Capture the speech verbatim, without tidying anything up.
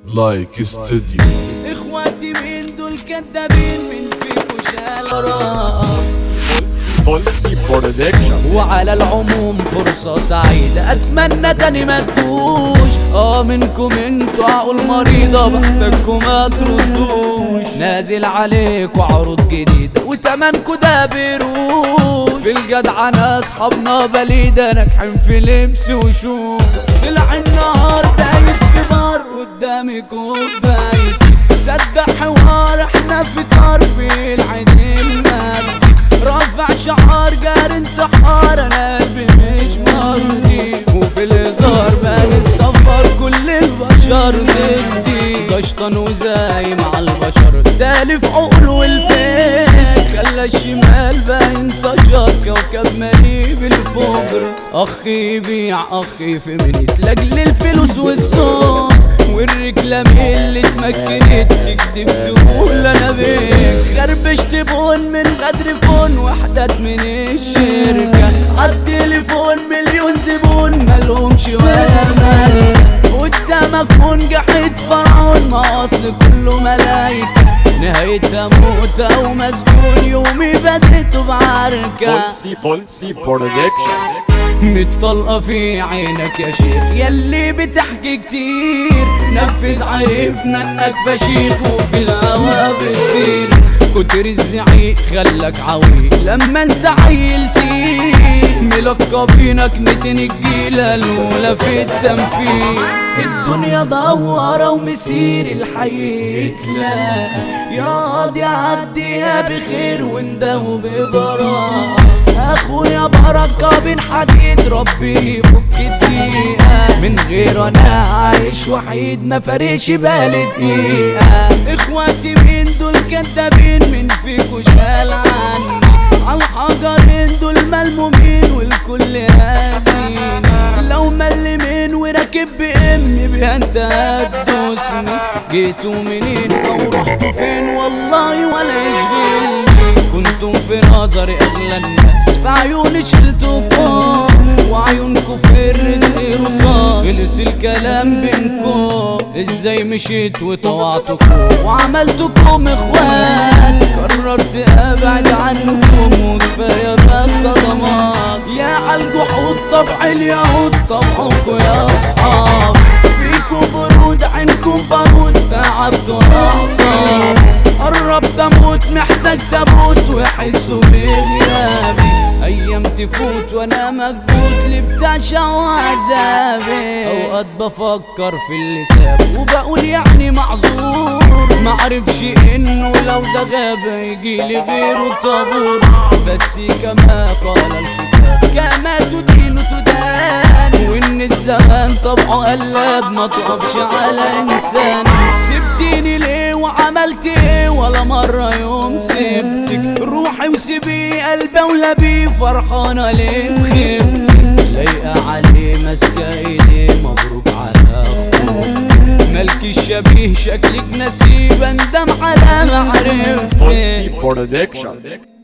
لايك استوديو. اخواتي مين دول كدابين، من فيكو شال بولسي برودكشن. وعلى العموم فرصة سعيدة، اتمنى تاني ما تجوش. اه منكم انتوا عقول مريضة، بحتاجكم ما تردوش. نازل عليكوا عروض جديدة وتمنكوا ده بيروش. في الجدعنة اصحابنا بليدة، ناجحين في لبس وشوش. طلع النهار بايت في بار قدامي كوبايتي، صدق حوار احنا في طرف العين المال. رافع شعار جار انتحار، انا قلبي مش مرضي. وفي الهزار بان السفر كل البشر ضدي. قشطن وزاي مع البشر تالف عقل والفين، خلى الشمال باين انتشر كوكب مليء بالفجر. اخي يبيع اخي في منيت لاجل الفلوس والصوت، والرجلة اللي اتمكنت تكدب تقول انا بيك. خربشت بون من غدر فون، وحدات من الشركة عالتليفون مليون زبون مالهمش ولا مال. قدامك منجحت فرعون، ما اصل كله ملايكة. نهايتها موتة ومسجون، يومي بديته بعركة. بولسي بولسي برودكشن. متطلقة في عينك يا شيخ يلي بتحكي كتير، نفذ عرفنا انك فشيخ وفي الهوا بتطير. كتر الزعيق خلك عويق لما انت عيل سيء، ملقبينك نتن الجيلة الاولى في التنفيذ. الدنيا دوارة ومسير الحي يتلاقى، يا قاضي عديها بخير ونداو ببراءة. اخويا بركة بين حديد، ربي يفك الدقيقة. من غير انا عايش وحيد، ما فارقش بالي دقيقة. اخواتي مين دول كدابين، من فيكو شال عني. عالحجرين دول ملمومين والكل هازين. لو ملمين وراكب بامي بيها انت هتدوسني. جيتوا منين او رحتوا فين والله ولا يشغلني. كنتم في نظري اغلى الناس، في عيوني شلتكم، وعيونكم في الرزق رصاص. خلص الكلام بينكم، ازاي مشيت وطوعتكم وعملتكم اخوات. قررت ابعد عنكم وكفايه بس صدمات. يا عالجحود طبع اليهود طبعكم يا اصحاب. فيكم برود عينكم بارود، تعبتوا اعصاب. قربت اموت محتاج تابوت، ويحسوا بغيابي. ايام تفوت وانا مكبوت لبتاع عذابي. اوقات بفكر في اللي ساب وبقول يعني معذور، معرفش انه لو ده غاب يجيلي غيره طابور. بس كما قال الكتاب كما تدين تدان، وان الزمان طبعه قلب ما تقفش على انسان. سبتيني ليه وعملت ايه، ولا مرة يوم سبتك. روحي وسيبي قلبي ولبي، فرحانة ليه بخيبتك. لايقة عليه ماسكة ايديه، مبروك على اخوك. ملك الشبيه شكلك نسيب، اندم على معرفتك. بولسي برودكشن.